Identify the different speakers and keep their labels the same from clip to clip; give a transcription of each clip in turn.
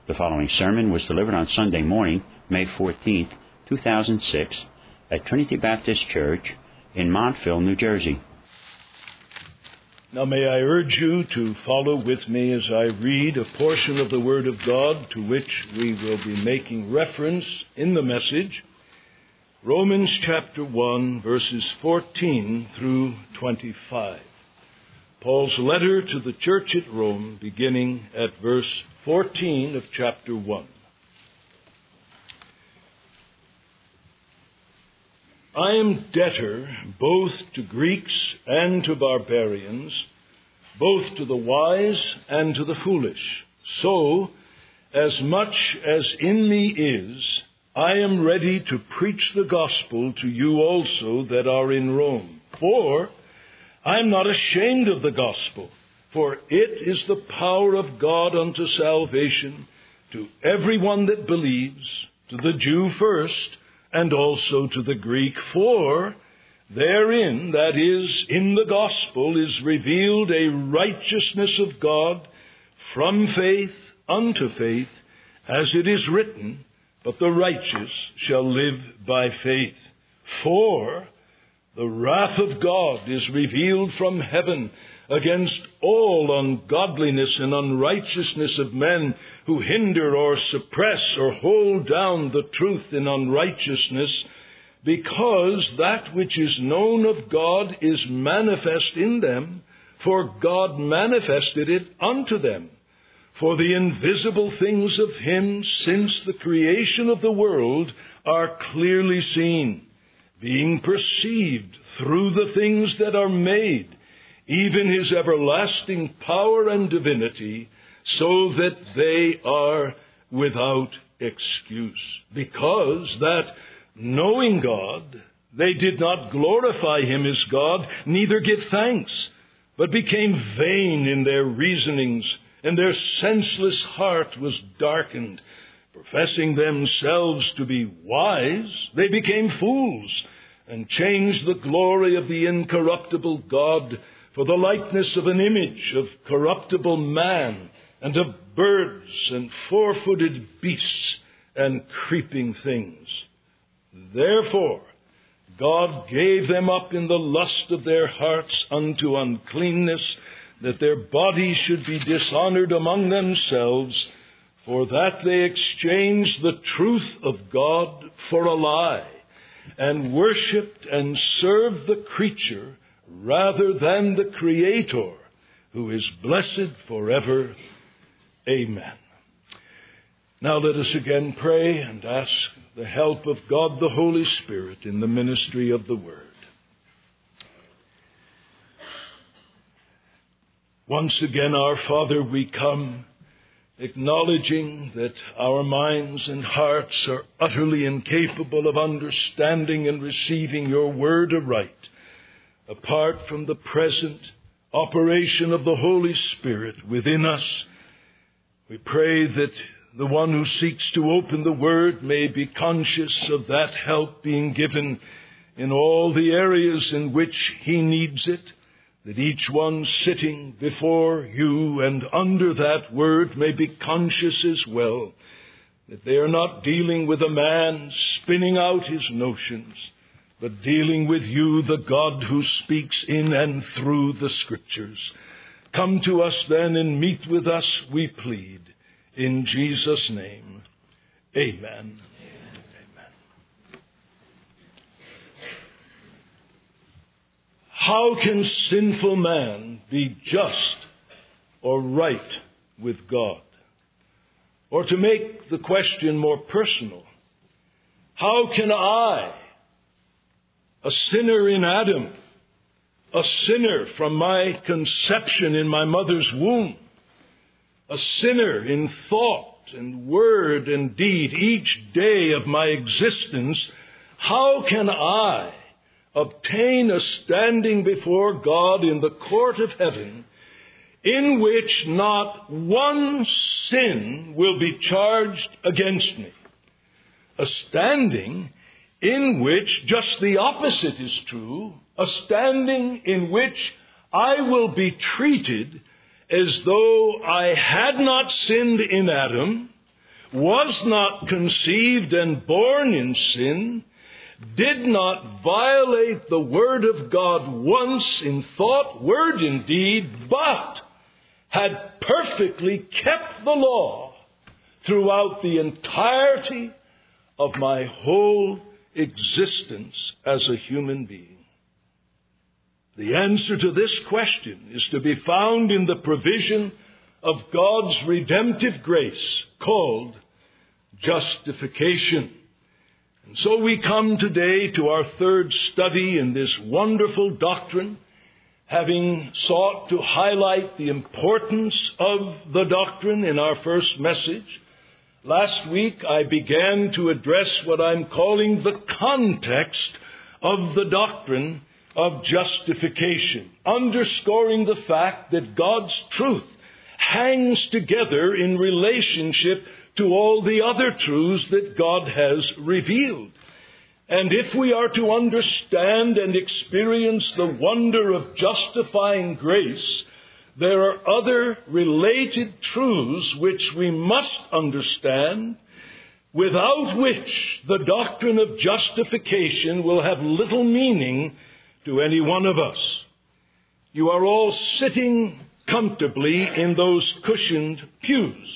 Speaker 1: The following sermon was delivered on Sunday morning, May 14th, 2006, at Trinity Baptist Church in Montville, New Jersey.
Speaker 2: Now may I urge you to follow with me as I read a portion of the Word of God to which we will be making reference in the message. Romans chapter 1, verses 14 through 25. Paul's letter to the church at Rome, beginning at verse 14 of chapter 1. I am debtor both to Greeks and to barbarians, both to the wise and to the foolish. So, as much as in me is, I am ready to preach the gospel to you also that are in Rome. For I am not ashamed of the gospel, for it is the power of God unto salvation to everyone that believes, to the Jew first, and also to the Greek. For therein, that is, in the gospel, is revealed a righteousness of God from faith unto faith, as it is written, but the righteous shall live by faith. For the wrath of God is revealed from heaven against all ungodliness and unrighteousness of men who hinder or suppress or hold down the truth in unrighteousness, because that which is known of God is manifest in them, for God manifested it unto them. For the invisible things of Him since the creation of the world are clearly seen, being perceived through the things that are made, even His everlasting power and divinity, so that they are without excuse. Because that, knowing God, they did not glorify Him as God, neither give thanks, but became vain in their reasonings, and their senseless heart was darkened. Professing themselves to be wise, they became fools, and changed the glory of the incorruptible God for the likeness of an image of corruptible man, and of birds, and four-footed beasts, and creeping things. Therefore, God gave them up in the lust of their hearts unto uncleanness, that their bodies should be dishonored among themselves, for that they exchanged the truth of God for a lie, and worshipped and served the creature rather than the Creator, who is blessed forever. Amen. Now let us again pray and ask the help of God the Holy Spirit in the ministry of the Word. Once again, our Father, we come acknowledging that our minds and hearts are utterly incapable of understanding and receiving your word aright, apart from the present operation of the Holy Spirit within us. We pray that the one who seeks to open the word may be conscious of that help being given in all the areas in which he needs it, that each one sitting before you and under that word may be conscious as well that they are not dealing with a man spinning out his notions, but dealing with you, the God who speaks in and through the Scriptures. Come to us then and meet with us, we plead. In Jesus' name, amen. How can sinful man be just or right with God? Or to make the question more personal, how can I, a sinner in Adam, a sinner from my conception in my mother's womb, a sinner in thought and word and deed each day of my existence, how can I obtain a standing before God in the court of heaven in which not one sin will be charged against me? A standing in which just the opposite is true, a standing in which I will be treated as though I had not sinned in Adam, was not conceived and born in sin, did not violate the Word of God once in thought, word, and deed, but had perfectly kept the law throughout the entirety of my whole existence as a human being. The answer to this question is to be found in the provision of God's redemptive grace called justification. And so we come today to our third study in this wonderful doctrine, having sought to highlight the importance of the doctrine in our first message. Last week I began to address what I'm calling the context of the doctrine of justification, underscoring the fact that God's truth hangs together in relationship to all the other truths that God has revealed. And if we are to understand and experience the wonder of justifying grace, there are other related truths which we must understand, without which the doctrine of justification will have little meaning to any one of us. You are all sitting comfortably in those cushioned pews.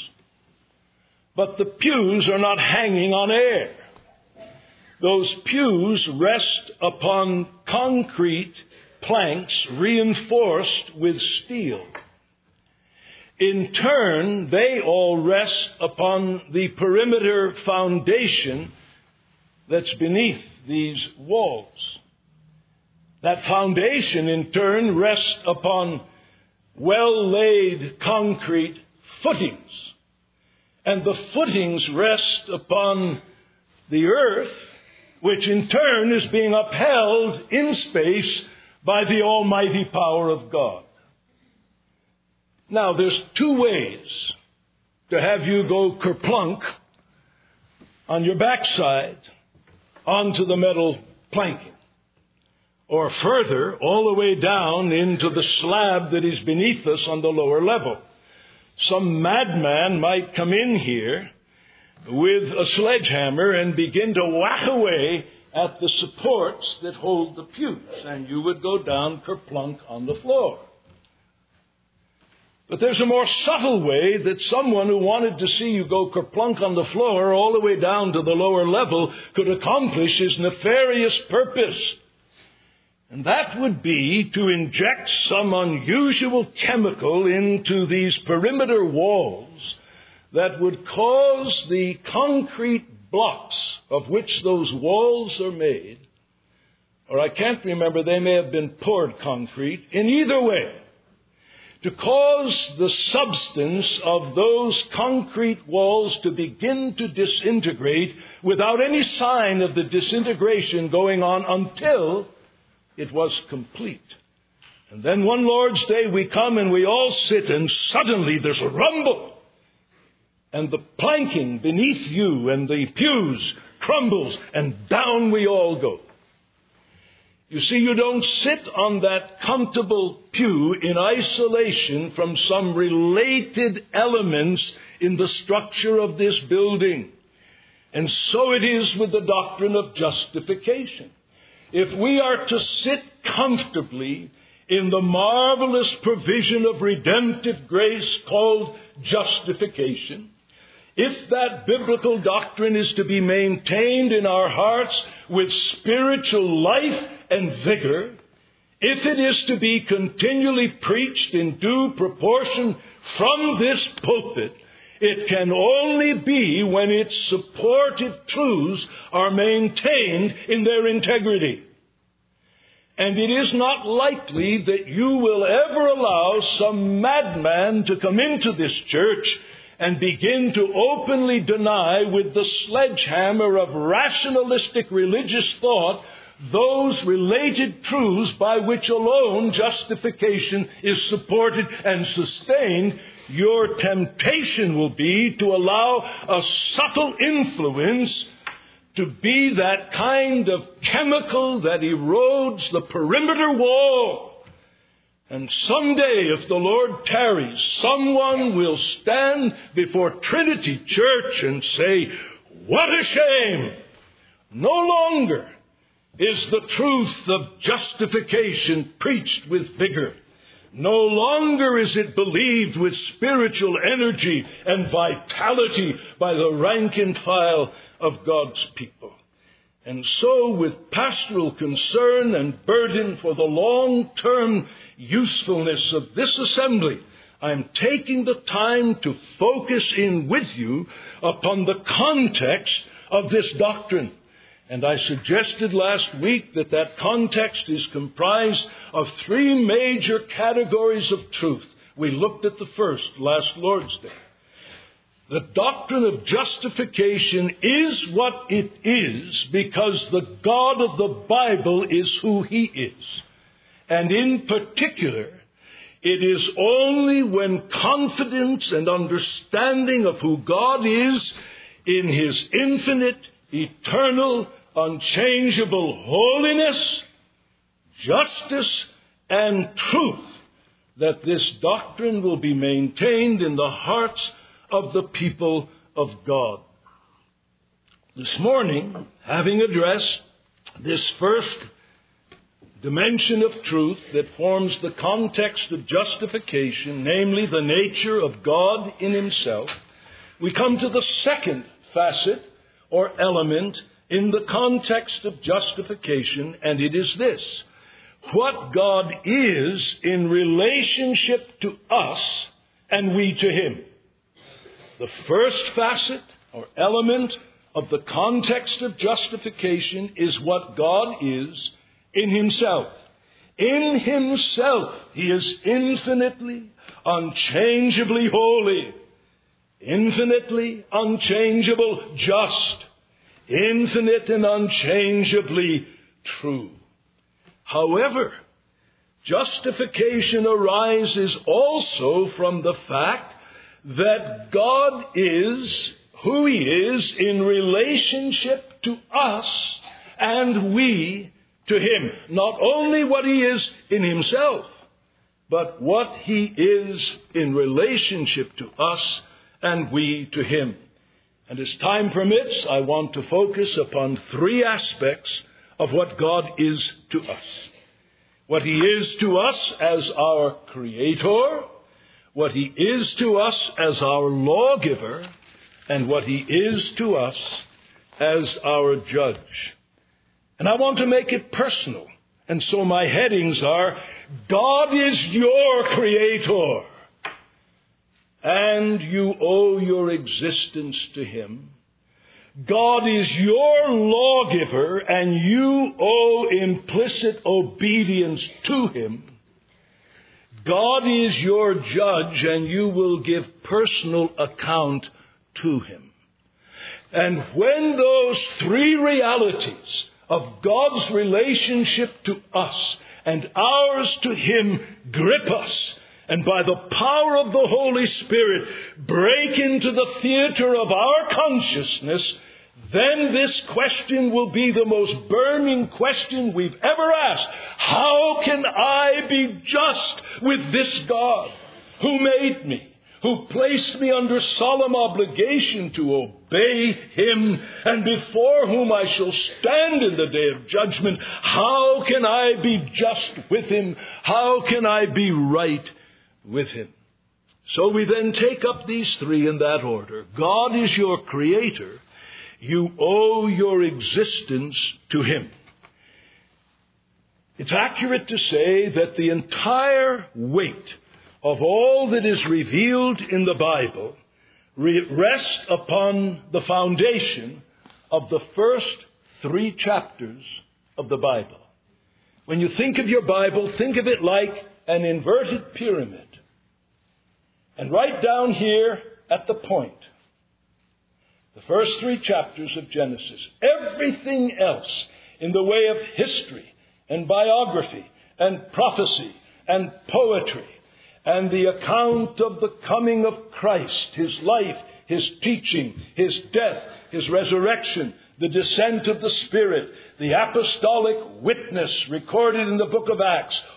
Speaker 2: But the pews are not hanging on air. Those pews rest upon concrete planks reinforced with steel. In turn, they all rest upon the perimeter foundation that's beneath these walls. That foundation, in turn, rests upon well-laid concrete footings. And the footings rest upon the earth, which in turn is being upheld in space by the almighty power of God. Now, there's two ways to have you go kerplunk on your backside onto the metal planking, or further, all the way down into the slab that is beneath us on the lower level. Some madman might come in here with a sledgehammer and begin to whack away at the supports that hold the pews, and you would go down kerplunk on the floor. But there's a more subtle way that someone who wanted to see you go kerplunk on the floor all the way down to the lower level could accomplish his nefarious purpose. And that would be to inject some unusual chemical into these perimeter walls that would cause the concrete blocks of which those walls are made, or I can't remember, they may have been poured concrete, in either way, to cause the substance of those concrete walls to begin to disintegrate without any sign of the disintegration going on until it was complete. And then one Lord's Day we come and we all sit, and suddenly there's a rumble, and the planking beneath you and the pews crumbles, and down we all go. You see, you don't sit on that comfortable pew in isolation from some related elements in the structure of this building. And so it is with the doctrine of justification. If we are to sit comfortably in the marvelous provision of redemptive grace called justification, if that biblical doctrine is to be maintained in our hearts with spiritual life and vigor, if it is to be continually preached in due proportion from this pulpit, it can only be when its supportive truths are maintained in their integrity. And it is not likely that you will ever allow some madman to come into this church and begin to openly deny with the sledgehammer of rationalistic religious thought those related truths by which alone justification is supported and sustained. Your temptation will be to allow a subtle influence to be that kind of chemical that erodes the perimeter wall And someday, if the Lord tarries, someone will stand before Trinity Church and say, "What a shame! No longer is the truth of justification preached with vigor. No longer is it believed with spiritual energy and vitality by the rank and file of God's people." And so, with pastoral concern and burden for the long-term usefulness of this assembly, I'm taking the time to focus in with you upon the context of this doctrine. And I suggested last week that that context is comprised of three major categories of truth. We looked at the first last Lord's Day. The doctrine of justification is what it is because the God of the Bible is who He is. And in particular, it is only when confidence and understanding of who God is in His infinite, eternal, unchangeable holiness, justice, and truth that this doctrine will be maintained in the hearts of the people of God. This morning, having addressed this first dimension of truth that forms the context of justification, namely the nature of God in Himself, we come to the second facet or element in the context of justification, and it is this: what God is in relationship to us and we to Him. The first facet or element of the context of justification is what God is in Himself. In Himself, He is infinitely, unchangeably holy, infinitely, unchangeable, just, infinite and unchangeably true. However, justification arises also from the fact that God is who He is in relationship to us and we to Him. Not only what He is in Himself, but what He is in relationship to us and we to Him. And as time permits, I want to focus upon three aspects of what God is to us. What He is to us as our Creator, what He is to us as our lawgiver, and what He is to us as our judge. And I want to make it personal. And so my headings are, God is your Creator, and you owe your existence to Him. God is your lawgiver, and you owe implicit obedience to Him. God is your judge, and you will give personal account to Him. And when those three realities of God's relationship to us and ours to Him grip us, and by the power of the Holy Spirit break into the theater of our consciousness, then this question will be the most burning question we've ever asked. How can I be just with this God who made me, who placed me under solemn obligation to obey Him, and before whom I shall stand in the day of judgment? How can I be just with Him? How can I be right with Him? So we then take up these three in that order. God is your Creator. You owe your existence to Him. It's accurate to say that the entire weight of all that is revealed in the Bible rests upon the foundation of the first three chapters of the Bible. When you think of your Bible, think of it like an inverted pyramid. And right down here at the point, the first three chapters of Genesis, everything else in the way of history and biography and prophecy and poetry and the account of the coming of Christ, His life, His teaching, His death, His resurrection, the descent of the Spirit, the apostolic witness recorded in the book of Acts,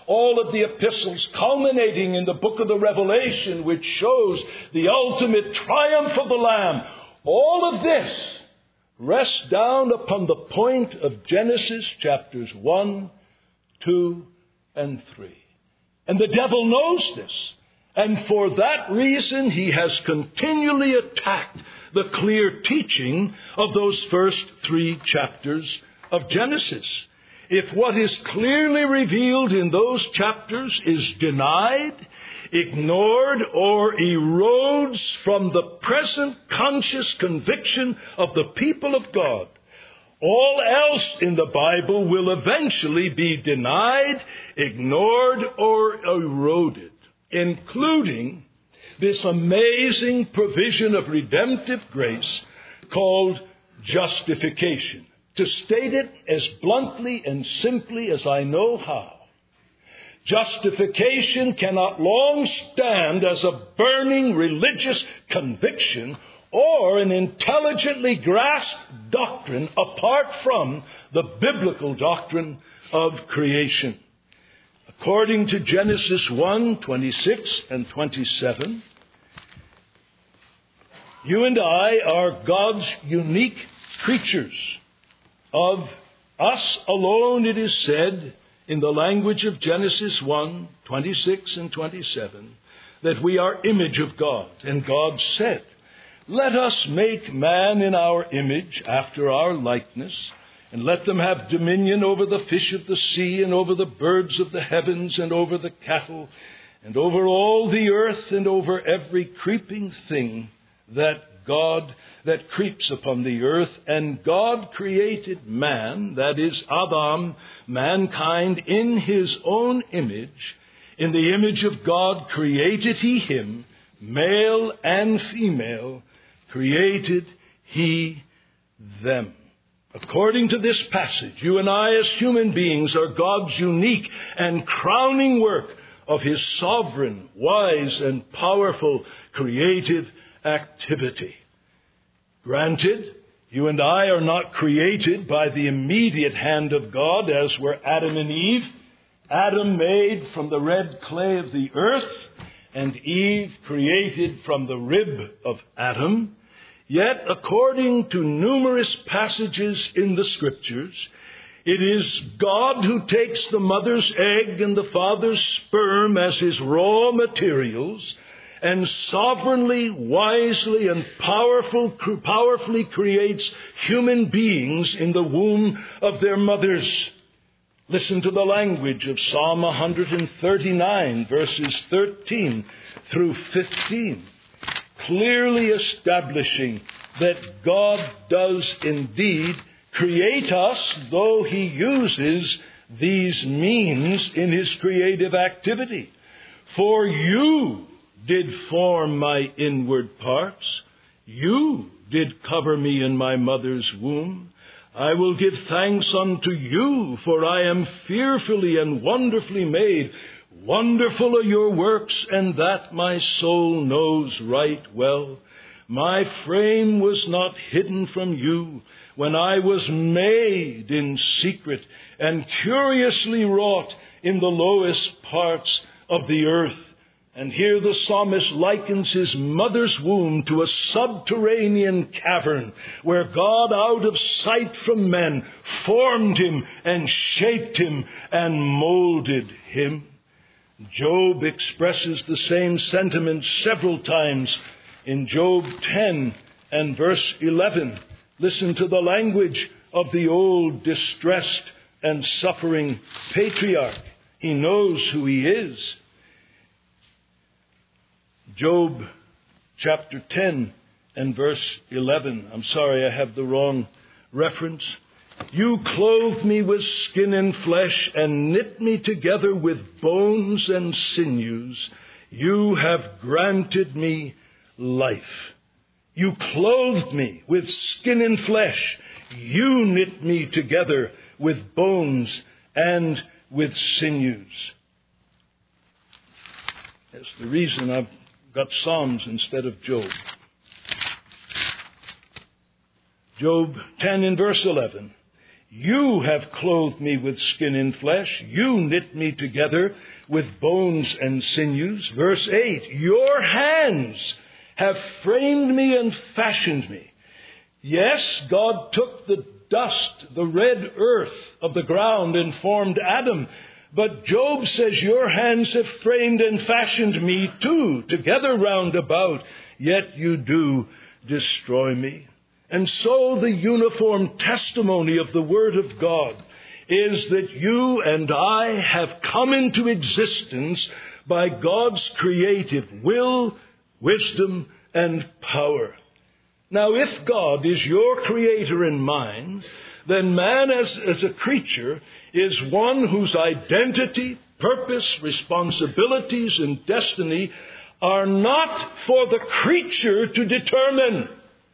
Speaker 2: all of the epistles culminating in the book of the Revelation, which shows the ultimate triumph of the Lamb. All of this rests down upon the point of Genesis chapters 1, 2, and 3. And the devil knows this. And for that reason, he has continually attacked the clear teaching of those first 3 chapters of Genesis. If what is clearly revealed in those chapters is denied, ignored, or erodes from the present conscious conviction of the people of God, all else in the Bible will eventually be denied, ignored, or eroded, including this amazing provision of redemptive grace called justification. To state it as bluntly and simply as I know how, justification cannot long stand as a burning religious conviction or an intelligently grasped doctrine apart from the biblical doctrine of creation. According to Genesis 1, 26 and 27, you and I are God's unique creatures. Of us alone, it is said in the language of Genesis 1, 26 and 27, that we are image of God. And God said, "Let us make man in our image, after our likeness, and let them have dominion over the fish of the sea, and over the birds of the heavens, and over the cattle, and over all the earth, and over every creeping thing that creeps upon the earth." And God created man, that is Adam, mankind, in his own image. In the image of God created he him, male and female created he them. According to this passage, you and I as human beings are God's unique and crowning work of his sovereign, wise, and powerful creative activity. Granted, you and I are not created by the immediate hand of God, as were Adam and Eve. Adam made from the red clay of the earth, and Eve created from the rib of Adam. Yet, according to numerous passages in the Scriptures, it is God who takes the mother's egg and the father's sperm as his raw materials, and sovereignly, wisely, and powerfully creates human beings in the womb of their mothers. Listen to the language of Psalm 139, verses 13 through 15, clearly establishing that God does indeed create us, though he uses these means in his creative activity. "For you did form my inward parts. You did cover me in my mother's womb. I will give thanks unto you, for I am fearfully and wonderfully made. Wonderful are your works, and that my soul knows right well. My frame was not hidden from you when I was made in secret and curiously wrought in the lowest parts of the earth." And here the psalmist likens his mother's womb to a subterranean cavern where God, out of sight from men, formed him and shaped him and molded him. Job expresses the same sentiment several times in Job 10 and verse 11. Listen to the language of the old distressed and suffering patriarch. He knows who he is. Job chapter 10 and verse 11. I'm sorry, I have the wrong reference. "You clothed me with skin and flesh and knit me together with bones and sinews. You have granted me life." You clothed me with skin and flesh. You knit me together with bones and with sinews. That's the reason I've got Psalms instead of Job. Job 10 in verse 11. You have clothed me with skin and flesh. You knit me together with bones and sinews. Verse 8, your hands have framed me and fashioned me. Yes, God took the dust, the red earth of the ground, and formed Adam. But Job says, your hands have framed and fashioned me too, together round about, yet you do destroy me. And so the uniform testimony of the Word of God is that you and I have come into existence by God's creative will, wisdom, and power. Now, if God is your creator and mine, then man as a creature is one whose identity, purpose, responsibilities, and destiny are not for the creature to determine,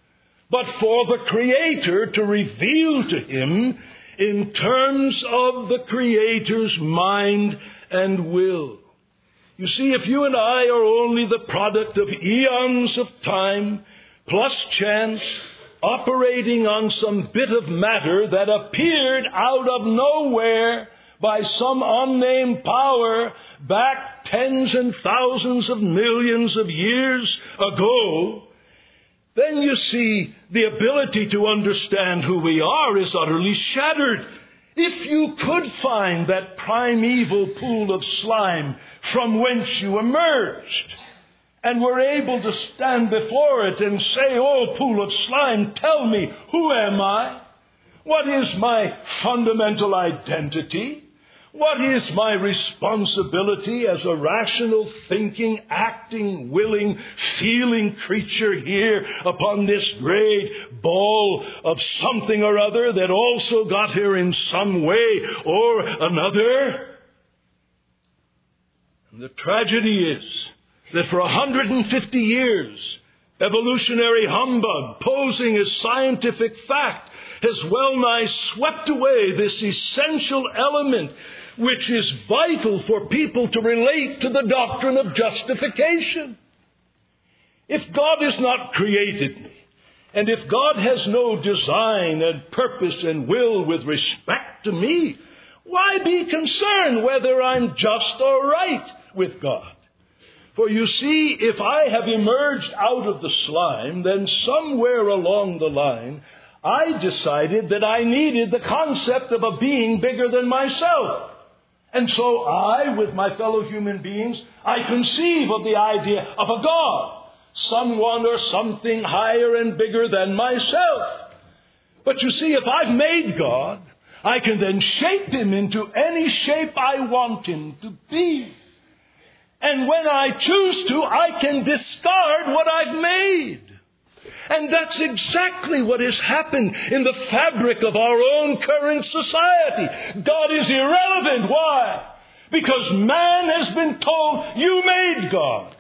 Speaker 2: but for the Creator to reveal to him in terms of the Creator's mind and will. You see, if you and I are only the product of eons of time, plus chance, operating on some bit of matter that appeared out of nowhere by some unnamed power back tens and thousands of millions of years ago, then you see the ability to understand who we are is utterly shattered. If you could find that primeval pool of slime from whence you emerged, and were able to stand before it and say, oh, pool of slime, tell me, who am I? What is my fundamental identity? What is my responsibility as a rational, thinking, acting, willing, feeling creature here upon this great ball of something or other that also got here in some way or another? And the tragedy is that for 150 years, evolutionary humbug posing as scientific fact has well nigh swept away this essential element which is vital for people to relate to the doctrine of justification. If God has not created me, and if God has no design and purpose and will with respect to me, why be concerned whether I'm just or right with God? For you see, if I have emerged out of the slime, then somewhere along the line, I decided that I needed the concept of a being bigger than myself. And so I, with my fellow human beings, I conceive of the idea of a God, someone or something higher and bigger than myself. But you see, if I've made God, I can then shape him into any shape I want him to be. And when I choose to, I can discard what I've made. And that's exactly what has happened in the fabric of our own current society. God is irrelevant. Why? Because man has been told, you made God.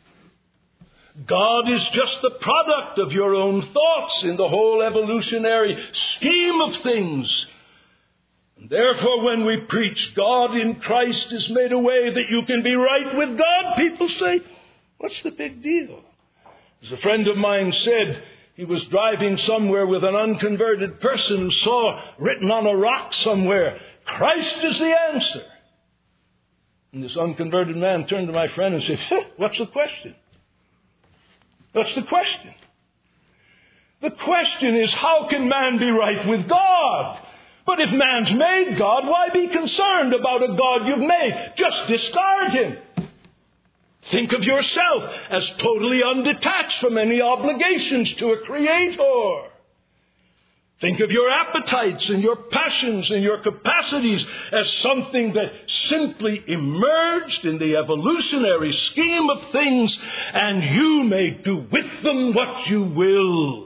Speaker 2: God is just the product of your own thoughts in the whole evolutionary scheme of things. And therefore, when we preach God in Christ is made a way that you can be right with God, people say, what's the big deal? As a friend of mine said, he was driving somewhere with an unconverted person who saw written on a rock somewhere, Christ is the answer. And this unconverted man turned to my friend and said, what's the question? What's the question? The question is, how can man be right with God? But if man's made God, why be concerned about a God you've made? Just discard him. Think of yourself as totally undetached from any obligations to a creator. Think of your appetites and your passions and your capacities as something that simply emerged in the evolutionary scheme of things, and you may do with them what you will.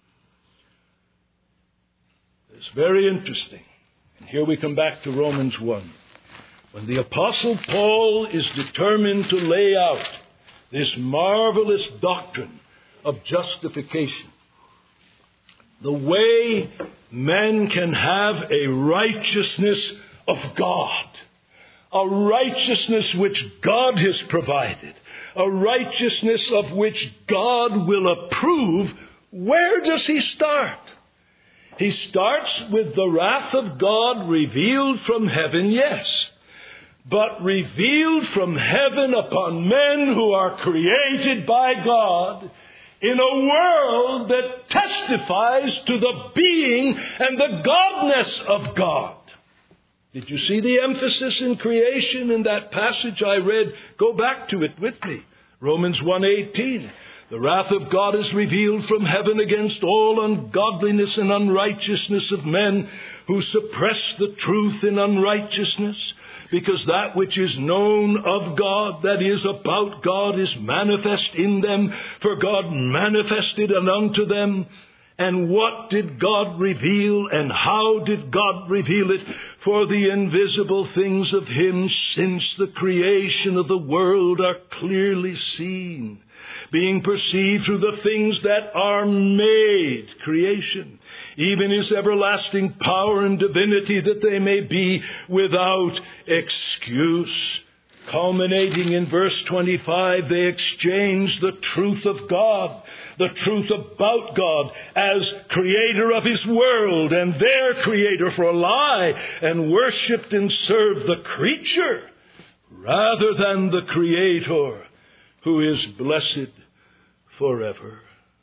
Speaker 2: It's very interesting. And here we come back to Romans 1. When the Apostle Paul is determined to lay out this marvelous doctrine of justification, the way men can have a righteousness of God, a righteousness which God has provided, a righteousness of which God will approve, where does he start? He starts with the wrath of God revealed from heaven, yes, but revealed from heaven upon men who are created by God in a world that testifies to the being and the godness of God. Did you see the emphasis in creation in that passage I read? Go back to it with me. Romans 1:18. The wrath of God is revealed from heaven against all ungodliness and unrighteousness of men who suppress the truth in unrighteousness, because that which is known of God, that is about God, is manifest in them, for God manifested it unto them. And what did God reveal, and how did God reveal it? For the invisible things of Him since the creation of the world are clearly seen, being perceived through the things that are made, creation, even His everlasting power and divinity, that they may be without excuse. Culminating in verse 25, they exchange the truth of God, the truth about God as creator of His world and their creator for a lie, and worshipped and served the creature rather than the Creator, who is blessed forever.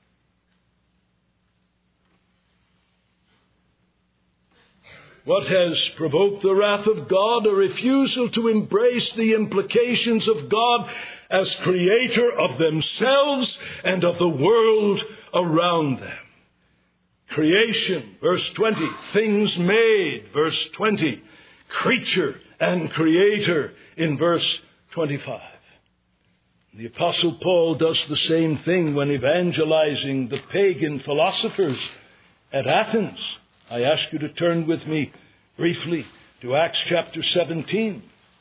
Speaker 2: What has provoked the wrath of God? A refusal to embrace the implications of God as creator of themselves and of the world around them. Creation, verse 20. Things made, verse 20. Creature and creator in verse 25. The Apostle Paul does the same thing when evangelizing the pagan philosophers at Athens. I ask you to turn with me briefly to Acts chapter 17.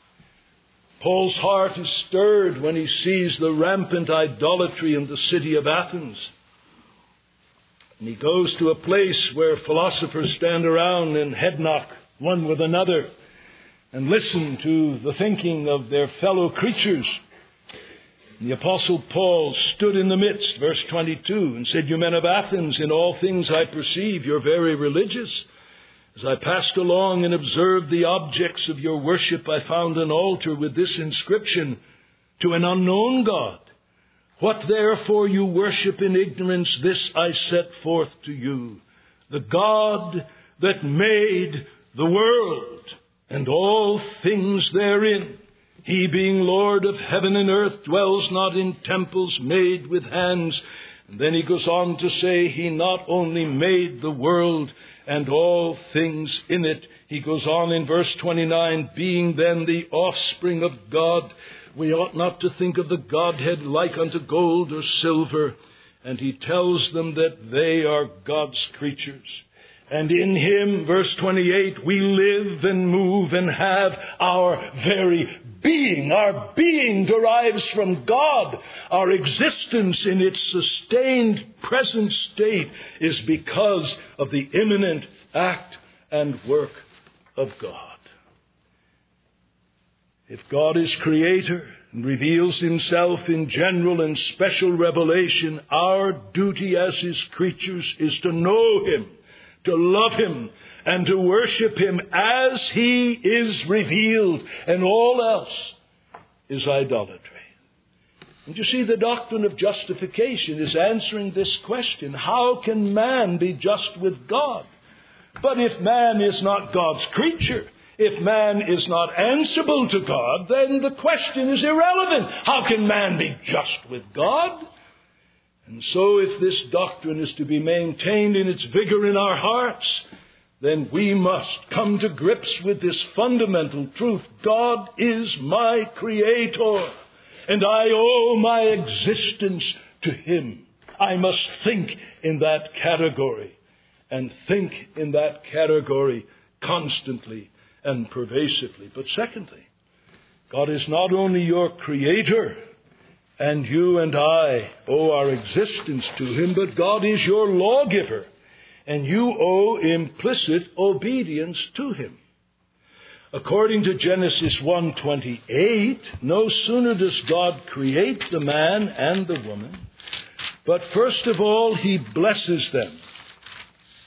Speaker 2: Paul's heart is stirred when he sees the rampant idolatry in the city of Athens. And he goes to a place where philosophers stand around and head knock one with another and listen to the thinking of their fellow creatures. And the Apostle Paul stood in the midst, verse 22, and said, "You men of Athens, in all things I perceive you're very religious. As I passed along and observed the objects of your worship, I found an altar with this inscription, 'To an unknown God. What therefore you worship in ignorance, this I set forth to you. The God that made the world and all things therein. He being Lord of heaven and earth dwells not in temples made with hands.'" And then he goes on to say, He not only made the world and all things in it. He goes on in verse 29, "Being then the offspring of God, we ought not to think of the Godhead like unto gold or silver." And he tells them that they are God's creatures. And in Him, verse 28, we live and move and have our very being. Our being derives from God. Our existence in its sustained present state is because of the imminent act and work of God. If God is Creator and reveals Himself in general and special revelation, our duty as His creatures is to know Him, to love Him, and to worship Him as He is revealed, and all else is idolatry. And you see, the doctrine of justification is answering this question: how can man be just with God? But if man is not God's creature, if man is not answerable to God, then the question is irrelevant. How can man be just with God? And so if this doctrine is to be maintained in its vigor in our hearts, then we must come to grips with this fundamental truth: God is my Creator, and I owe my existence to Him. I must think in that category, and think in that category constantly and pervasively. But secondly, God is not only your Creator, and you and I owe our existence to Him, but God is your lawgiver, and you owe implicit obedience to Him. According to Genesis 1:28, no sooner does God create the man and the woman, but first of all He blesses them.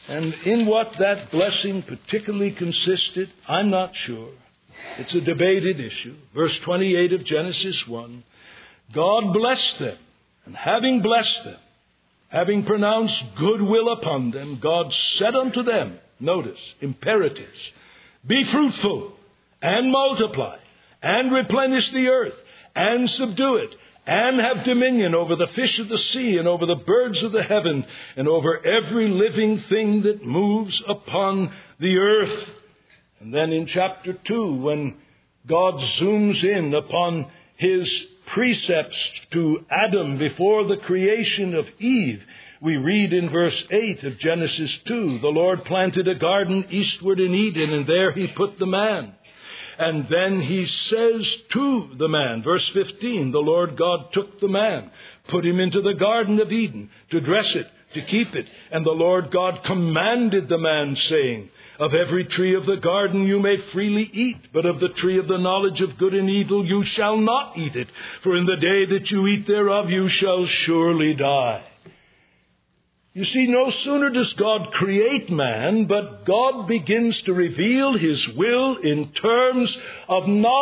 Speaker 2: And in what that blessing particularly consisted, I'm not sure. It's a debated issue. Verse 28 of Genesis 1, God blessed them, and having blessed them, having pronounced goodwill upon them, God said unto them, notice, imperatives, be fruitful, and multiply, and replenish the earth, and subdue it, and have dominion over the fish of the sea, and over the birds of the heaven, and over every living thing that moves upon the earth. And then in chapter 2, when God zooms in upon His precepts to Adam before the creation of Eve, we read in verse 8 of Genesis 2, the Lord planted a garden eastward in Eden, and there He put the man. And then He says to the man, verse 15, the Lord God took the man, put him into the Garden of Eden to dress it, to keep it. And the Lord God commanded the man, saying, of every tree of the garden you may freely eat, but of the tree of the knowledge of good and evil you shall not eat it. For in the day that you eat thereof you shall surely die. You see, no sooner does God create man, but God begins to reveal His will in terms of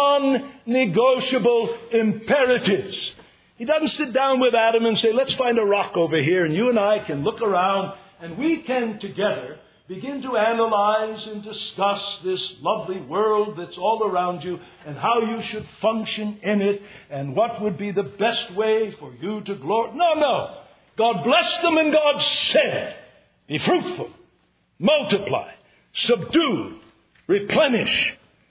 Speaker 2: non-negotiable imperatives. He doesn't sit down with Adam and say, let's find a rock over here, and you and I can look around, and we can together begin to analyze and discuss this lovely world that's all around you, and how you should function in it, and what would be the best way for you to glory. No. God blessed them, and God said, be fruitful, multiply, subdue, replenish.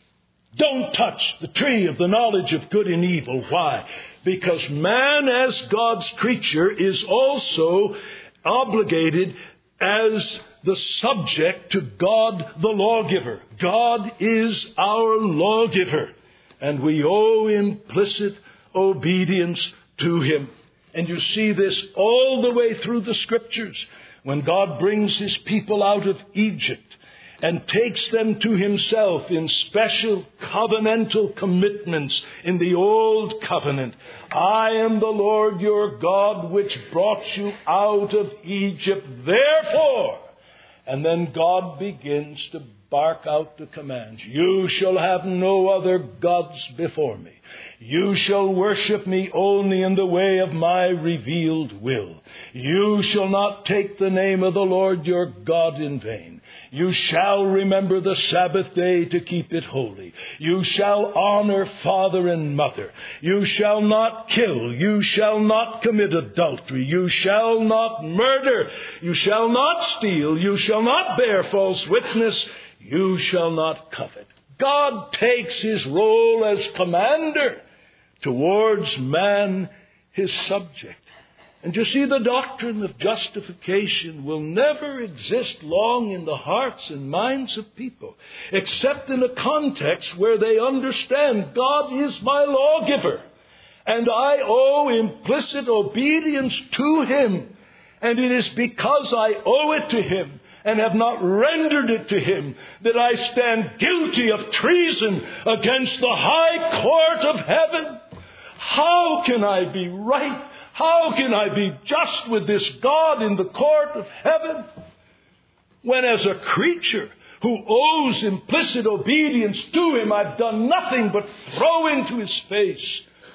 Speaker 2: Don't touch the tree of the knowledge of good and evil. Why? Because man, as God's creature, is also obligated as the subject to God the lawgiver. God is our lawgiver, and we owe implicit obedience to Him. And you see this all the way through the Scriptures. When God brings His people out of Egypt and takes them to Himself in special covenantal commitments in the Old Covenant. I am the Lord your God which brought you out of Egypt. Therefore, and then God begins to bark out the commands. You shall have no other gods before me. You shall worship me only in the way of my revealed will. You shall not take the name of the Lord your God in vain. You shall remember the Sabbath day to keep it holy. You shall honor father and mother. You shall not kill. You shall not commit adultery. You shall not murder. You shall not steal. You shall not bear false witness. You shall not covet. God takes His role as commander towards man, His subject. And you see, the doctrine of justification will never exist long in the hearts and minds of people, except in a context where they understand God is my lawgiver, and I owe implicit obedience to Him, and it is because I owe it to Him and have not rendered it to Him that I stand guilty of treason against the high court of heaven. How can I be right? How can I be just with this God in the court of heaven, when as a creature who owes implicit obedience to Him, I've done nothing but throw into His face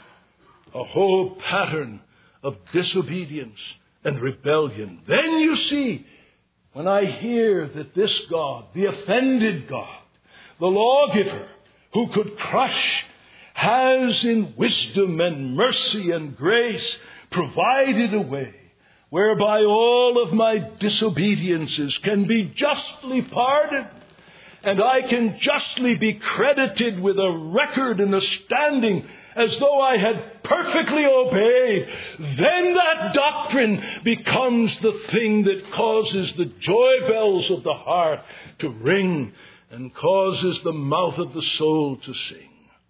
Speaker 2: a whole pattern of disobedience and rebellion? Then you see, when I hear that this God, the offended God, the lawgiver who could crush, has in wisdom and mercy and grace provided a way whereby all of my disobediences can be justly pardoned, and I can justly be credited with a record and a standing as though I had perfectly obeyed, then that doctrine becomes the thing that causes the joy bells of the heart to ring and causes the mouth of the soul to sing.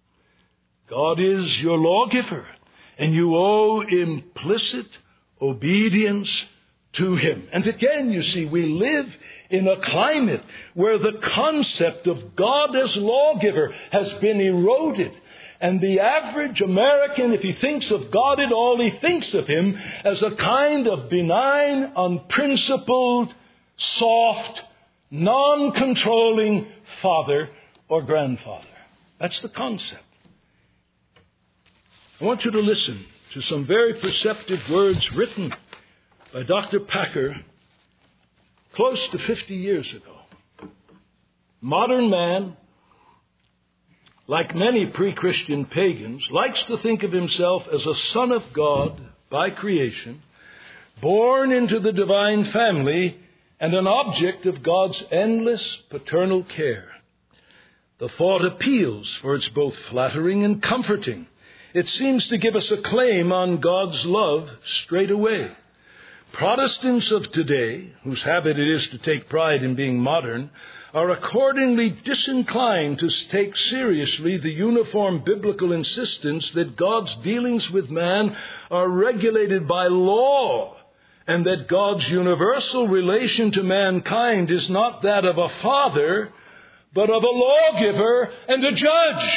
Speaker 2: God is your lawgiver, and you owe implicit obedience to Him. And again, you see, we live in a climate where the concept of God as lawgiver has been eroded. And the average American, if he thinks of God at all, he thinks of Him as a kind of benign, unprincipled soft, non-controlling father or grandfather. That's the concept. I want you to listen to some very perceptive words written by Dr. Packer close to 50 years ago. Modern man, like many pre-Christian pagans, likes to think of himself as a son of God by creation, born into the divine family, and an object of God's endless paternal care. The thought appeals, for it's both flattering and comforting. It seems to give us a claim on God's love straight away. Protestants of today, whose habit it is to take pride in being modern, are accordingly disinclined to take seriously the uniform biblical insistence that God's dealings with man are regulated by law, and that God's universal relation to mankind is not that of a father, but of a lawgiver and a judge.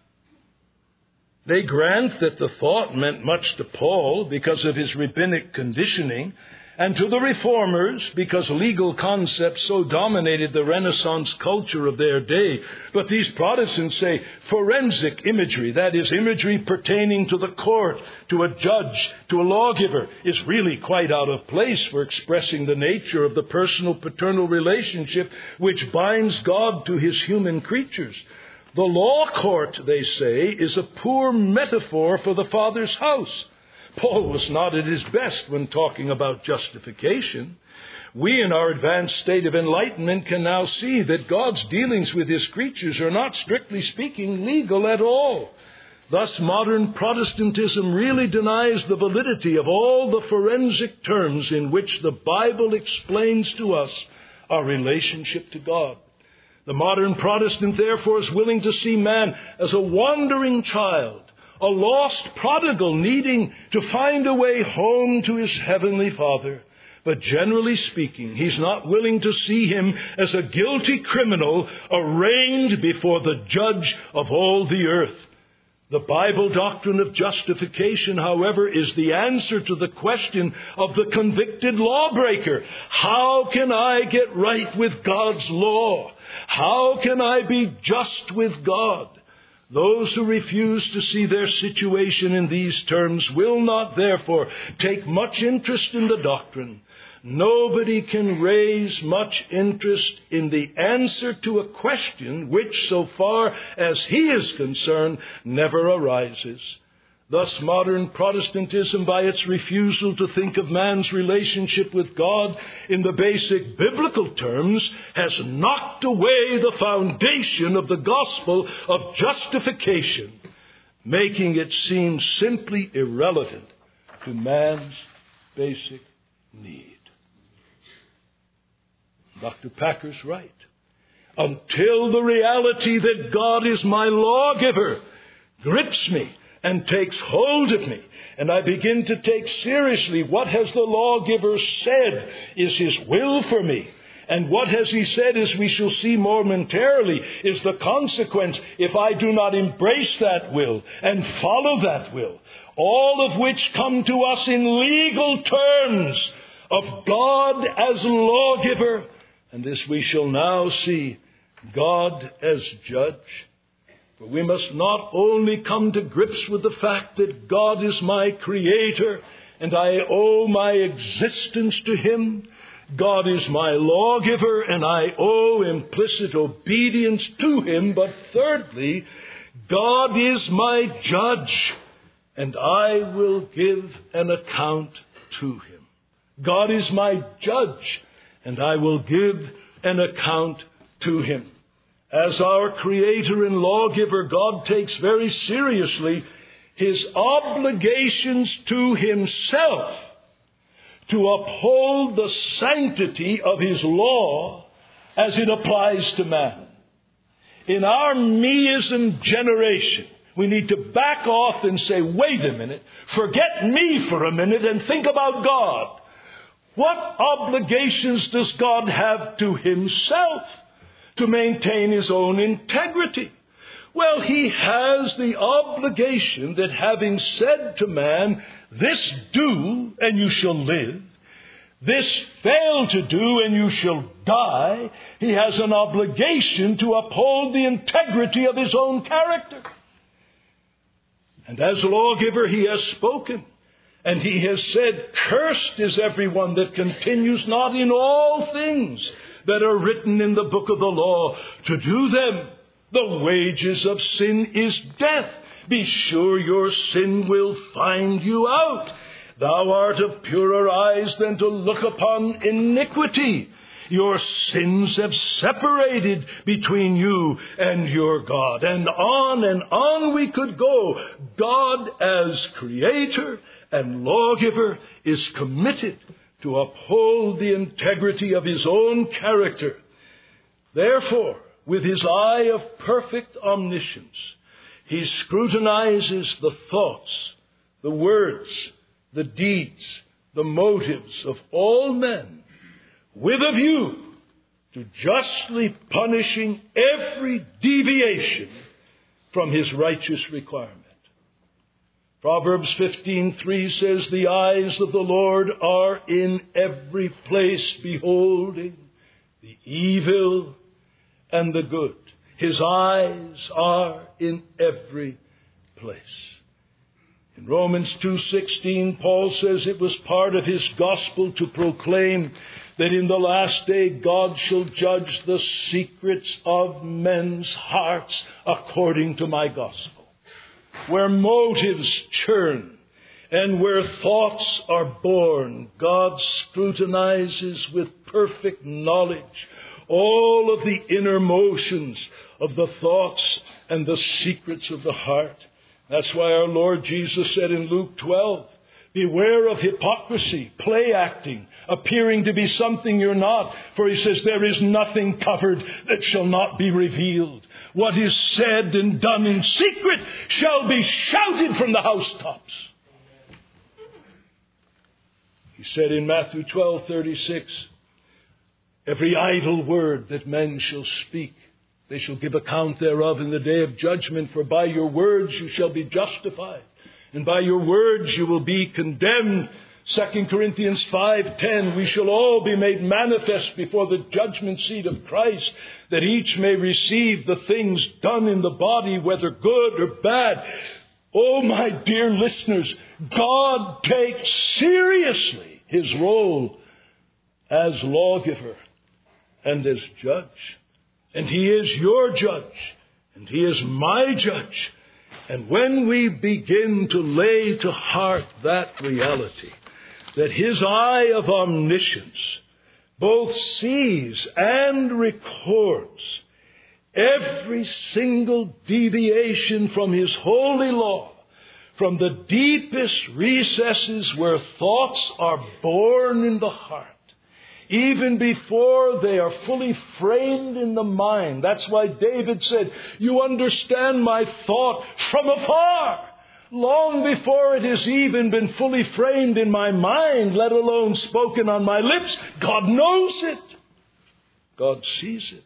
Speaker 2: They grant that the thought meant much to Paul because of his rabbinic conditioning, and to the Reformers because legal concepts so dominated the Renaissance culture of their day. But these Protestants say forensic imagery, that is, imagery pertaining to the court, to a judge, to a lawgiver, is really quite out of place for expressing the nature of the personal paternal relationship which binds God to his human creatures. The law court, they say, is a poor metaphor for the Father's house. Paul was not at his best when talking about justification. We, in our advanced state of enlightenment, can now see that God's dealings with his creatures are not, strictly speaking, legal at all. Thus, modern Protestantism really denies the validity of all the forensic terms in which the Bible explains to us our relationship to God. The modern Protestant, therefore, is willing to see man as a wandering child, a lost prodigal needing to find a way home to his heavenly Father. But generally speaking, he's not willing to see him as a guilty criminal arraigned before the judge of all the earth. The Bible doctrine of justification, however, is the answer to the question of the convicted lawbreaker. How can I get right with God's law? How can I be just with God? Those who refuse to see their situation in these terms will not, therefore, take much interest in the doctrine. Nobody can raise much interest in the answer to a question which, so far as he is concerned, never arises. Thus, modern Protestantism, by its refusal to think of man's relationship with God in the basic biblical terms, has knocked away the foundation of the gospel of justification, making it seem simply irrelevant to man's basic need. Dr. Packer's right. Until the reality that God is my lawgiver grips me and takes hold of me, and I begin to take seriously what has the lawgiver said is his will for me, and what has he said, as we shall see momentarily, is the consequence if I do not embrace that will and follow that will, all of which come to us in legal terms of God as lawgiver, and as we shall now see, God as judge. For we must not only come to grips with the fact that God is my creator and I owe my existence to him. God is my lawgiver and I owe implicit obedience to him. But thirdly, God is my judge and I will give an account to him. God is my judge and I will give an account to him. As our Creator and Lawgiver, God takes very seriously his obligations to himself to uphold the sanctity of his law as it applies to man. In our meism generation, we need to back off and say, wait a minute, forget me for a minute and think about God. What obligations does God have to himself to maintain his own integrity? Well, he has the obligation that having said to man, this do and you shall live, this fail to do and you shall die, he has an obligation to uphold the integrity of his own character. And as lawgiver he has spoken, and he has said, cursed is everyone that continues not in all things that are written in the book of the law to do them. The wages of sin is death. Be sure your sin will find you out. Thou art of purer eyes than to look upon iniquity. Your sins have separated between you and your God. And on we could go. God as creator and lawgiver is committed to uphold the integrity of his own character. Therefore, with his eye of perfect omniscience, he scrutinizes the thoughts, the words, the deeds, the motives of all men, with a view to justly punishing every deviation from his righteous requirement. Proverbs 15:3 says, the eyes of the Lord are in every place, beholding the evil and the good. His eyes are in every place. In Romans 2:16, Paul says it was part of his gospel to proclaim that in the last day God shall judge the secrets of men's hearts according to my gospel. Where motives churn and where thoughts are born, God scrutinizes with perfect knowledge all of the inner motions of the thoughts and the secrets of the heart. That's why our Lord Jesus said in Luke 12, beware of hypocrisy, play acting, appearing to be something you're not. For he says, there is nothing covered that shall not be revealed. What is said and done in secret shall be shouted from the housetops. He said in Matthew 12:36, every idle word that men shall speak, they shall give account thereof in the day of judgment. For by your words you shall be justified, and by your words you will be condemned. 2 Corinthians 5:10, we shall all be made manifest before the judgment seat of Christ, that each may receive the things done in the body, whether good or bad. Oh, my dear listeners, God takes seriously his role as lawgiver and as judge. And he is your judge, and he is my judge. And when we begin to lay to heart that reality, that his eye of omniscience both sees and records every single deviation from his holy law, from the deepest recesses where thoughts are born in the heart, even before they are fully framed in the mind. That's why David said, you understand my thought from afar, long before it has even been fully framed in my mind, let alone spoken on my lips. God knows it. God sees it.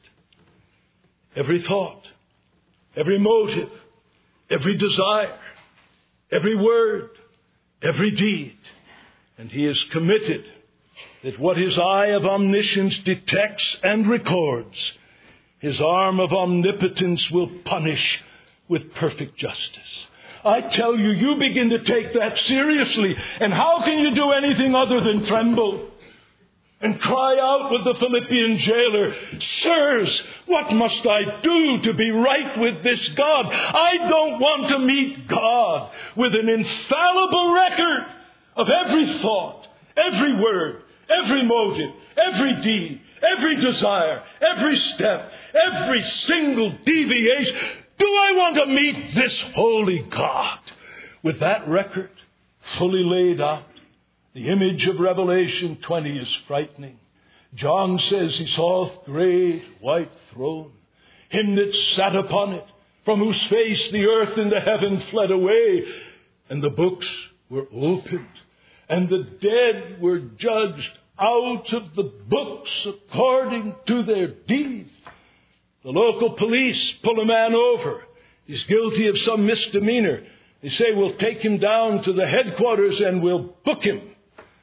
Speaker 2: Every thought, every motive, every desire, every word, every deed. And he is committed that what his eye of omniscience detects and records, his arm of omnipotence will punish with perfect justice. I tell you, you begin to take that seriously. And how can you do anything other than tremble and cry out with the Philippian jailer, sirs, what must I do to be right with this God? I don't want to meet God with an infallible record of every thought, every word, every motive, every deed, every desire, every step, every single deviation. Do I want to meet this holy God with that record fully laid out? The image of Revelation 20 is frightening. John says he saw a great white throne, him that sat upon it, from whose face the earth and the heaven fled away, and the books were opened, and the dead were judged out of the books according to their deeds. The local police pull a man over. He's guilty of some misdemeanor. They say, we'll take him down to the headquarters and we'll book him.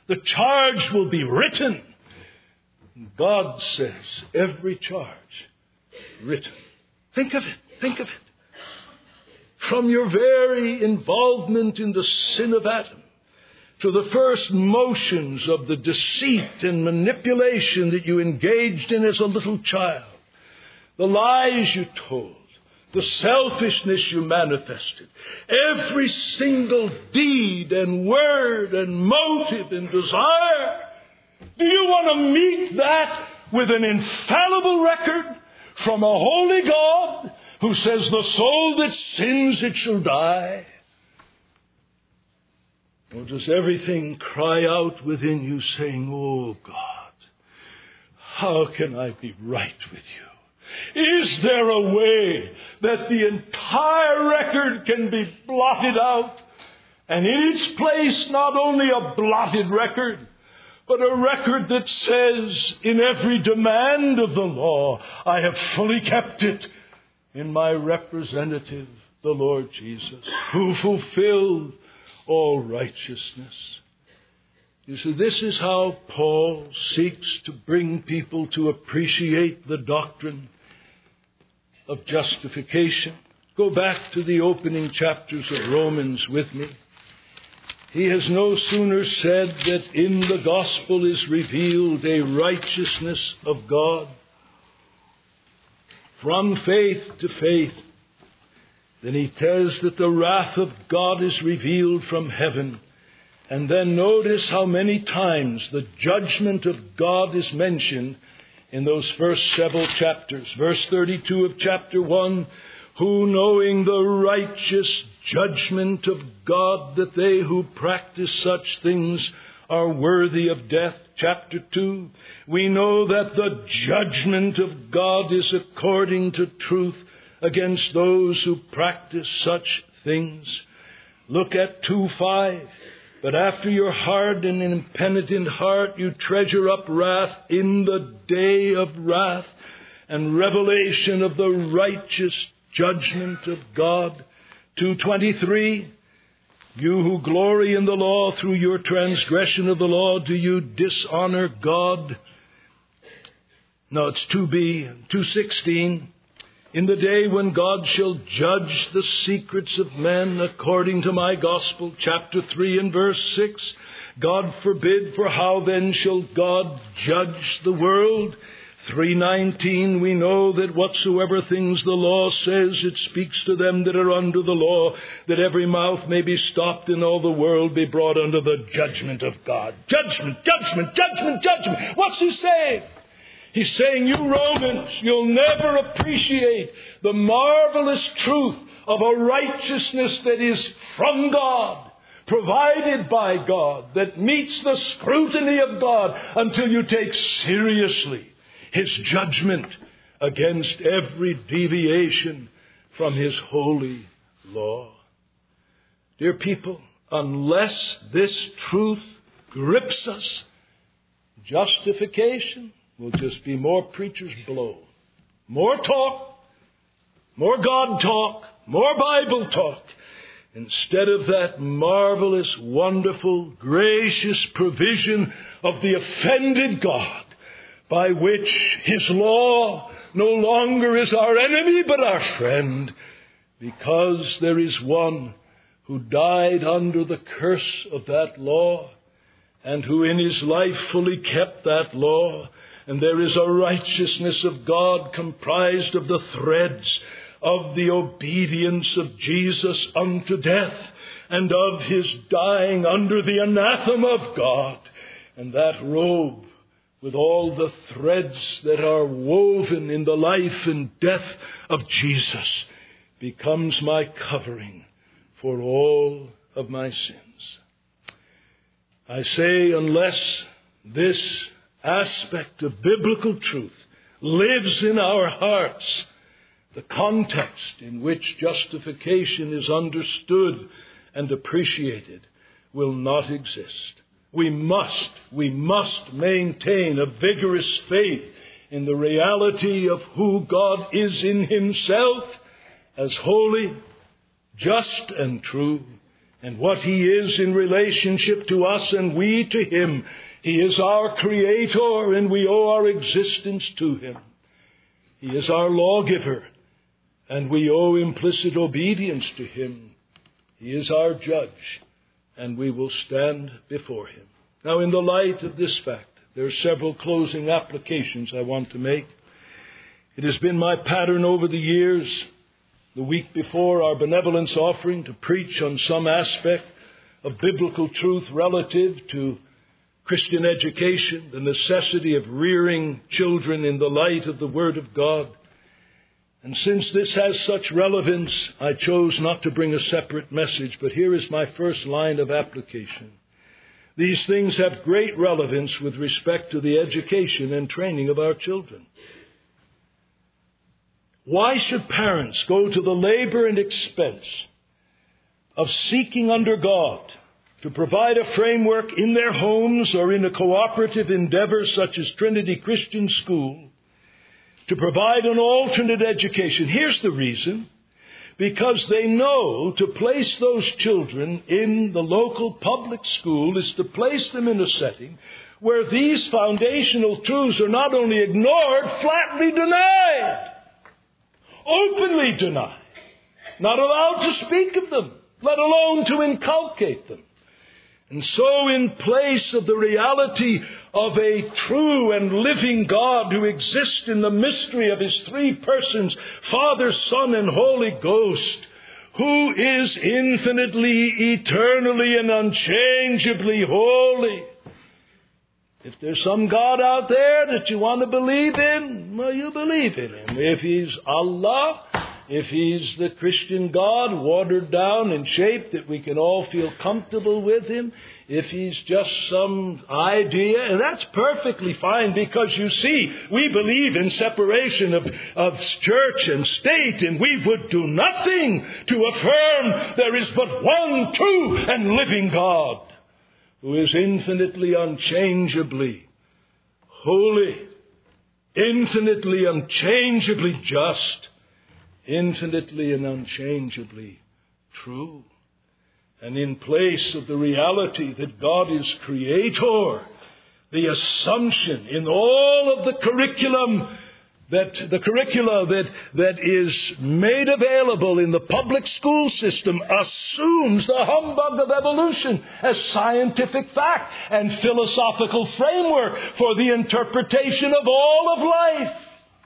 Speaker 2: The charge will be written. God says, every charge written. Think of it. Think of it. From your very involvement in the sin of Adam to the first motions of the deceit and manipulation that you engaged in as a little child, the lies you told, the selfishness you manifested, every single deed and word and motive and desire. Do you want to meet that with an infallible record from a holy God who says the soul that sins it shall die? Or does everything cry out within you saying, oh God, how can I be right with you? Is there a way that the entire record can be blotted out, and in its place not only a blotted record, but a record that says in every demand of the law, I have fully kept it in my representative, the Lord Jesus, who fulfilled all righteousness. You see, this is how Paul seeks to bring people to appreciate the doctrine of justification. Go back to the opening chapters of Romans with me. He has no sooner said that in the gospel is revealed a righteousness of God from faith to faith. Then he tells that the wrath of God is revealed from heaven. And then notice how many times the judgment of God is mentioned in those first several chapters. Verse 32 of chapter 1, who knowing the righteous judgment of God, that they who practice such things are worthy of death. Chapter 2, we know that the judgment of God is according to truth against those who practice such things. Look at 2:5. But after your hard and impenitent heart, you treasure up wrath in the day of wrath and revelation of the righteous judgment of God. 2:23. You who glory in the law, through your transgression of the law, do you dishonor God? No, it's 2b, 2:16. In the day when God shall judge the secrets of men according to my gospel, chapter 3 and verse 6. God forbid, for how then shall God judge the world? 3:19, we know that whatsoever things the law says, it speaks to them that are under the law, that every mouth may be stopped and all the world be brought under the judgment of God. Judgment, judgment, judgment, judgment. What's he saying? He's saying, you Romans, you'll never appreciate the marvelous truth of a righteousness that is from God, provided by God, that meets the scrutiny of God until you take seriously His judgment against every deviation from His holy law. Dear people, unless this truth grips us, justification will just be more preacher's blow. More talk, more God talk, more Bible talk, instead of that marvelous, wonderful, gracious provision of the offended God, by which His law no longer is our enemy but our friend, because there is one who died under the curse of that law, and who in His life fully kept that law. And there is a righteousness of God comprised of the threads of the obedience of Jesus unto death, and of His dying under the anathema of God. And that robe, with all the threads that are woven in the life and death of Jesus, becomes my covering for all of my sins. I say, unless this aspect of biblical truth lives in our hearts, the context in which justification is understood and appreciated will not exist. We must maintain a vigorous faith in the reality of who God is in Himself as holy, just, and true, and what He is in relationship to us and we to Him. He is our Creator, and we owe our existence to Him. He is our lawgiver, and we owe implicit obedience to Him. He is our judge, and we will stand before Him. Now, in the light of this fact, there are several closing applications I want to make. It has been my pattern over the years, the week before our benevolence offering, to preach on some aspect of biblical truth relative to Christian education, the necessity of rearing children in the light of the Word of God. And since this has such relevance, I chose not to bring a separate message, but here is my first line of application. These things have great relevance with respect to the education and training of our children. Why should parents go to the labor and expense of seeking under God to provide a framework in their homes or in a cooperative endeavor such as Trinity Christian School to provide an alternate education? Here's the reason. Because they know to place those children in the local public school is to place them in a setting where these foundational truths are not only ignored, flatly denied, openly denied, not allowed to speak of them, let alone to inculcate them. And so in place of the reality of a true and living God who exists in the mystery of His three persons, Father, Son, and Holy Ghost, who is infinitely, eternally, and unchangeably holy. If there's some God out there that you want to believe in, well, you believe in Him. If He's Allah, if He's the Christian God, watered down and shaped that we can all feel comfortable with Him, if He's just some idea, and that's perfectly fine, because you see, we believe in separation of church and state, and we would do nothing to affirm there is but one true and living God, who is infinitely, unchangeably holy, infinitely, unchangeably just, infinitely and unchangeably true. And in place of the reality that God is Creator, the assumption in all of the curricula that is made available in the public school system assumes the humbug of evolution as scientific fact and philosophical framework for the interpretation of all of life.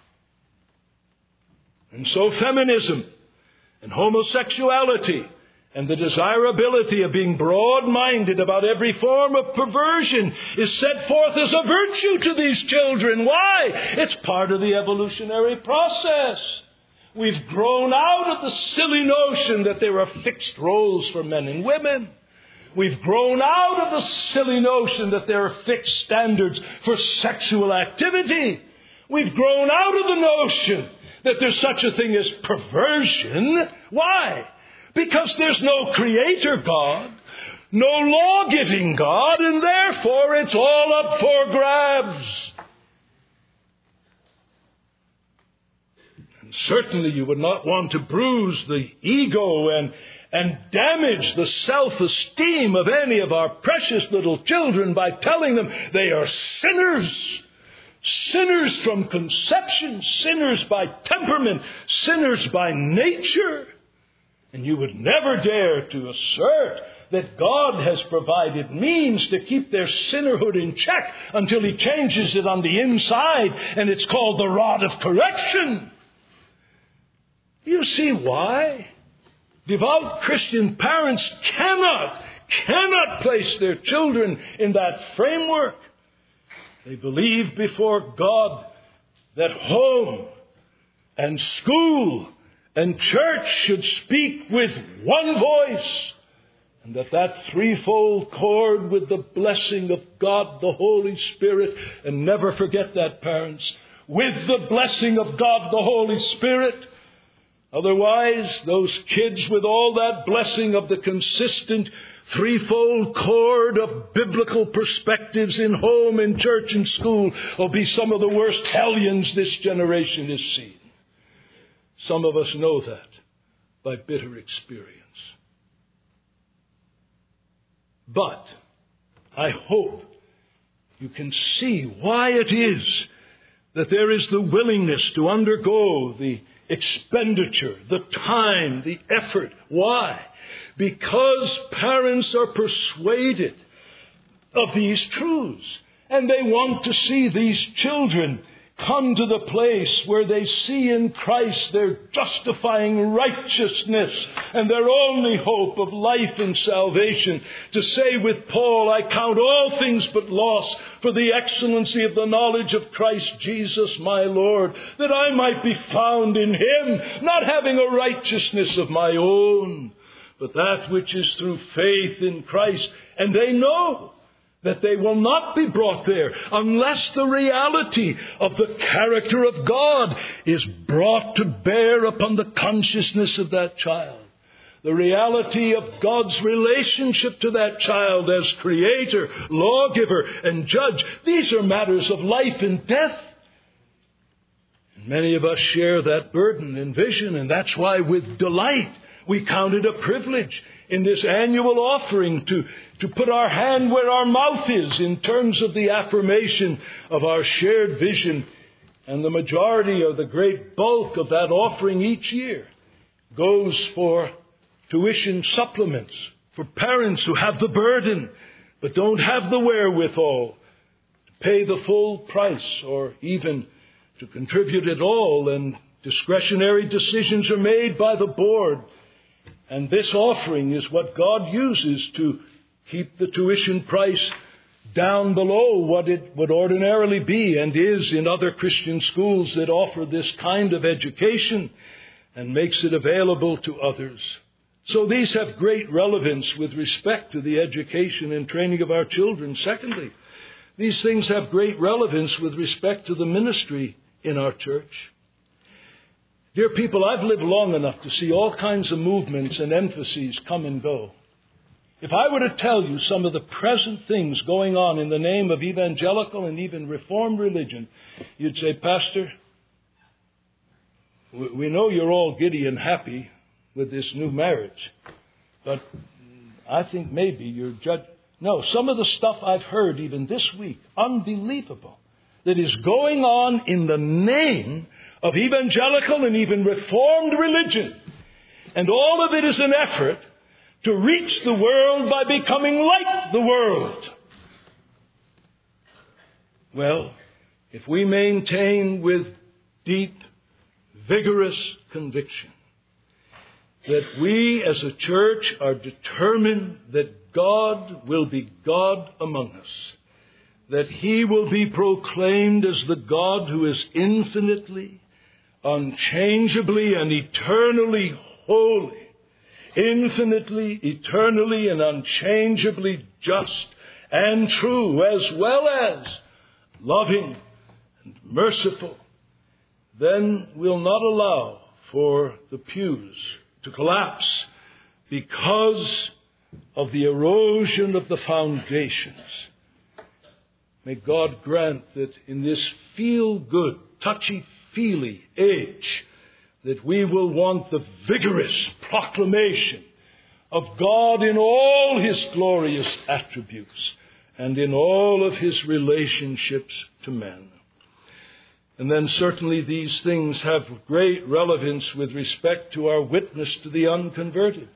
Speaker 2: And so feminism and homosexuality and the desirability of being broad-minded about every form of perversion is set forth as a virtue to these children. Why? It's part of the evolutionary process. We've grown out of the silly notion that there are fixed roles for men and women. We've grown out of the silly notion that there are fixed standards for sexual activity. We've grown out of the notion that there's such a thing as perversion. Why? Because there's no Creator God, no law-giving God, and therefore it's all up for grabs. And certainly you would not want to bruise the ego and damage the self-esteem of any of our precious little children by telling them they are sinners. Sinners from conception, sinners by temperament, sinners by nature. And you would never dare to assert that God has provided means to keep their sinnerhood in check until He changes it on the inside, and it's called the rod of correction. You see why? Devout Christian parents cannot place their children in that framework. They believe before God that home and school and church should speak with one voice, and that threefold cord with the blessing of God the Holy Spirit, and never forget that, parents, with the blessing of God the Holy Spirit. Otherwise, those kids with all that blessing of the consistent threefold cord of biblical perspectives in home and church and school will be some of the worst hellions this generation has seen. Some of us know that by bitter experience. But I hope you can see why it is that there is the willingness to undergo the expenditure, the time, the effort. Why? Because parents are persuaded of these truths, and they want to see these children come to the place where they see in Christ their justifying righteousness and their only hope of life and salvation. To say with Paul, I count all things but loss for the excellency of the knowledge of Christ Jesus my Lord, that I might be found in Him, not having a righteousness of my own, but that which is through faith in Christ. And they know that they will not be brought there unless the reality of the character of God is brought to bear upon the consciousness of that child. The reality of God's relationship to that child as Creator, Lawgiver, and Judge. These are matters of life and death. And many of us share that burden and vision, and that's why with delight we count it a privilege in this annual offering to put our hand where our mouth is in terms of the affirmation of our shared vision. And the majority or the great bulk of that offering each year goes for tuition supplements for parents who have the burden but don't have the wherewithal to pay the full price or even to contribute at all. And discretionary decisions are made by the board. And this offering is what God uses to keep the tuition price down below what it would ordinarily be and is in other Christian schools that offer this kind of education and makes it available to others. So these have great relevance with respect to the education and training of our children. Secondly, these things have great relevance with respect to the ministry in our church. Dear people, I've lived long enough to see all kinds of movements and emphases come and go. If I were to tell you some of the present things going on in the name of evangelical and even Reformed religion, you'd say, Pastor, we know you're all giddy and happy with this new marriage, but I think maybe you're No, some of the stuff I've heard even this week, unbelievable, that is going on in the name of evangelical and even Reformed religion. And all of it is an effort to reach the world by becoming like the world. Well, if we maintain with deep, vigorous conviction that we as a church are determined that God will be God among us, that He will be proclaimed as the God who is infinitely, unchangeably, and eternally holy, infinitely, eternally, and unchangeably just and true, as well as loving and merciful, then we'll not allow for the pews to collapse because of the erosion of the foundations. May God grant that in this feel-good, touchy-feely age, that we will want the vigorous proclamation of God in all His glorious attributes and in all of His relationships to men. And then certainly these things have great relevance with respect to our witness to the unconverted.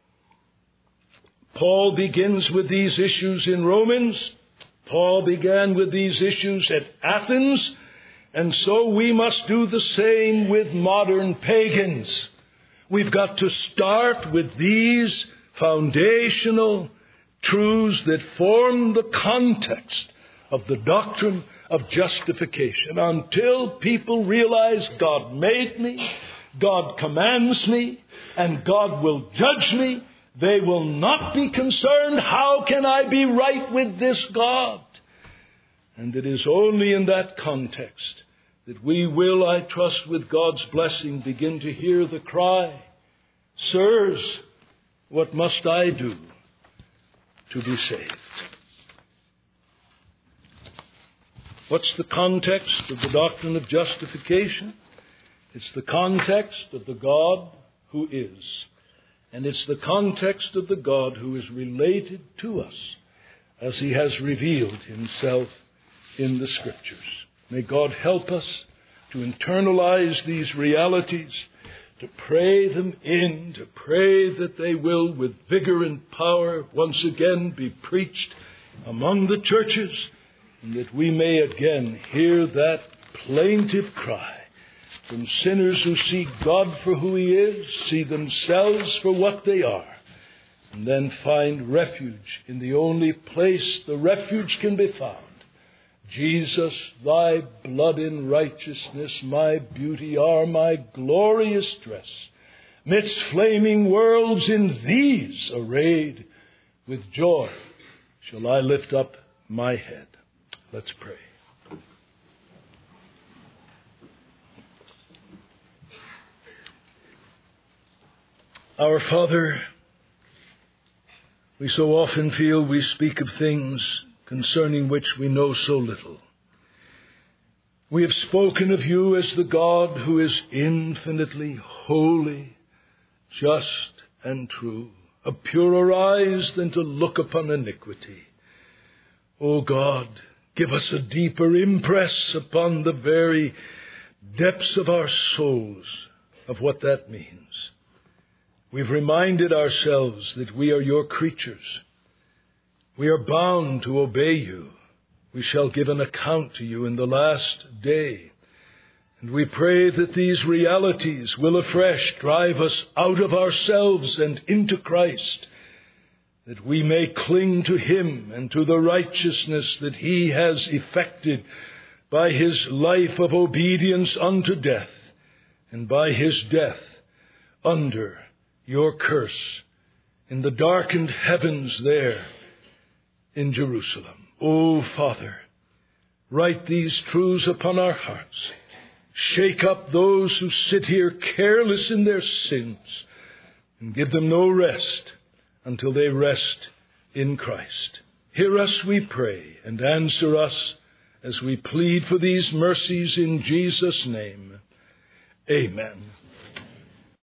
Speaker 2: Paul begins with these issues in Romans. Paul began with these issues at Athens, and so we must do the same with modern pagans. We've got to start with these foundational truths that form the context of the doctrine of justification. Until people realize God made me, God commands me, and God will judge me, they will not be concerned, how can I be right with this God? And it is only in that context that we will, I trust with God's blessing, begin to hear the cry, Sirs, what must I do to be saved? What's the context of the doctrine of justification? It's the context of the God who is. And it's the context of the God who is related to us as he has revealed himself in the Scriptures. May God help us to internalize these realities, to pray them in, to pray that they will, with vigor and power, once again be preached among the churches, and that we may again hear that plaintive cry from sinners who see God for who he is, see themselves for what they are, and then find refuge in the only place the refuge can be found. Jesus, thy blood in righteousness, my beauty are, my glorious dress. Midst flaming worlds in these arrayed, with joy shall I lift up my head. Let's pray. Our Father, we so often feel we speak of things concerning which we know so little. We have spoken of you as the God who is infinitely holy, just, and true, a purer eyes than to look upon iniquity. O God, give us a deeper impress upon the very depths of our souls of what that means. We've reminded ourselves that we are your creatures. We are bound to obey you. We shall give an account to you in the last day. And we pray that these realities will afresh drive us out of ourselves and into Christ, that we may cling to him and to the righteousness that he has effected by his life of obedience unto death, and by his death under your curse in the darkened heavens there in Jerusalem. O Father, write these truths upon our hearts. Shake up those who sit here careless in their sins, and give them no rest until they rest in Christ. Hear us, we pray, and answer us as we plead for these mercies in Jesus' name. Amen.